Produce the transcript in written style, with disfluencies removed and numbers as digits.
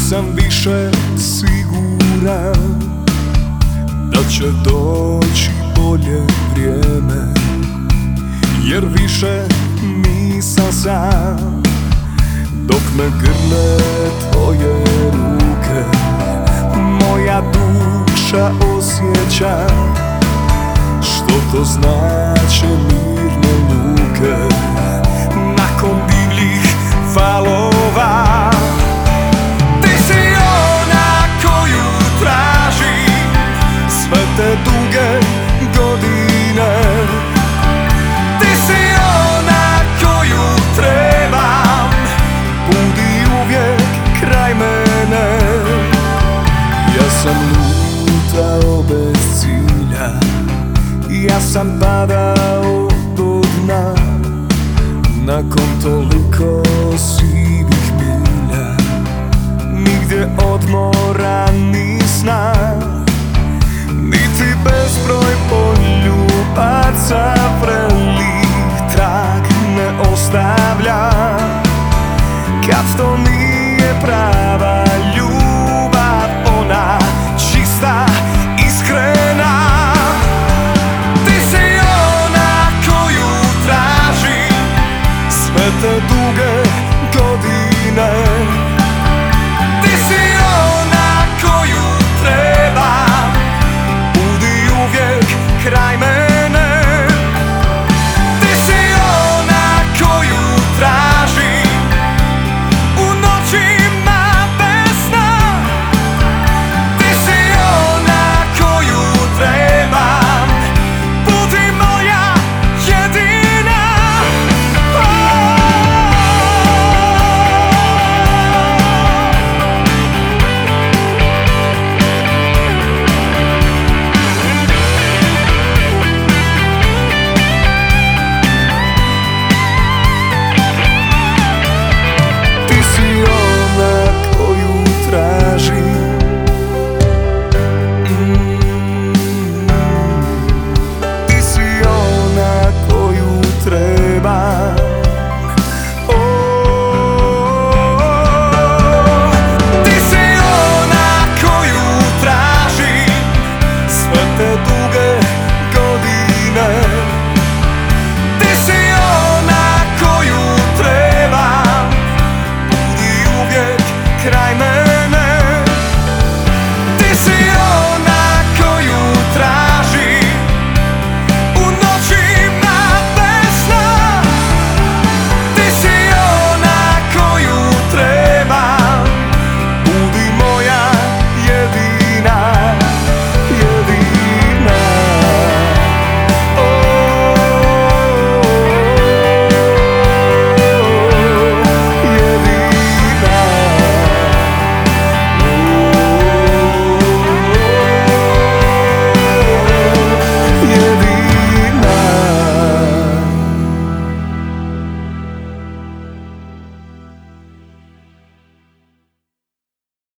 Nisam više siguran da će doći bolje vrijeme, jer više nisam sam dok me grle tvoje ruke. Moja duša osjeća što to znače mirne luke nakon divljih valova. Ti si ona koju tražim sve te duge godine. Ti si ona koju trebam, budi uvijek kraj mene. Ja sam lutao bez cilja, ja sam padao do dna nakon toliko